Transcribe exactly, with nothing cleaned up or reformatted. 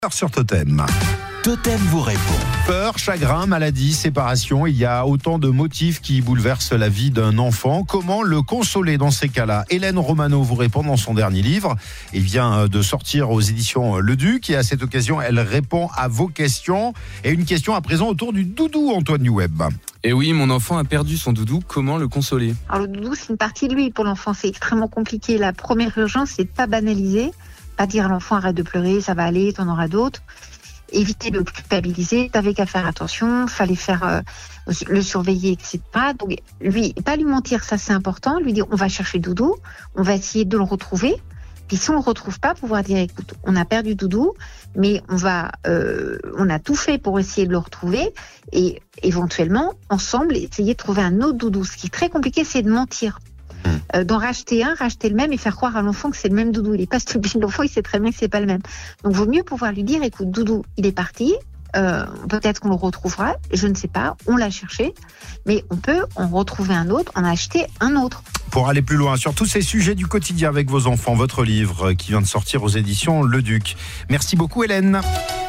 Sur Totem. Totem vous répond. Peur, chagrin, maladie, séparation, il y a autant de motifs qui bouleversent la vie d'un enfant. Comment le consoler dans ces cas-là ? Hélène Romano vous répond dans son dernier livre. Il vient de sortir aux éditions Le Duc et à cette occasion, elle répond à vos questions. Et une question à présent autour du doudou, Antoine Youweb. Et oui, mon enfant a perdu son doudou, comment le consoler ? Alors le doudou, c'est une partie de lui. Pour l'enfant, c'est extrêmement compliqué. La première urgence, c'est de pas banaliser, pas dire à l'enfant arrête de pleurer, ça va aller, t'en auras d'autres. Éviter de le culpabiliser, t'avais qu'à faire attention, fallait faire euh, le surveiller, et cetera. Donc lui, pas lui mentir, ça c'est important. Lui dire on va chercher doudou, on va essayer de le retrouver. Puis si on le retrouve pas, pouvoir dire écoute, on a perdu doudou, mais on va, euh, on a tout fait pour essayer de le retrouver et éventuellement ensemble essayer de trouver un autre doudou. Ce qui est très compliqué, c'est de mentir. Euh, d'en racheter un, racheter le même et faire croire à l'enfant que c'est le même doudou. Il est pas stupide, l'enfant il sait très bien que c'est pas le même. Donc vaut mieux pouvoir lui dire écoute doudou, il est parti, euh, peut-être qu'on le retrouvera, je ne sais pas, on l'a cherché, mais on peut en retrouver un autre, en acheter un autre. Pour aller plus loin sur tous ces sujets du quotidien avec vos enfants, votre livre qui vient de sortir aux éditions Le Duc. Merci beaucoup Hélène.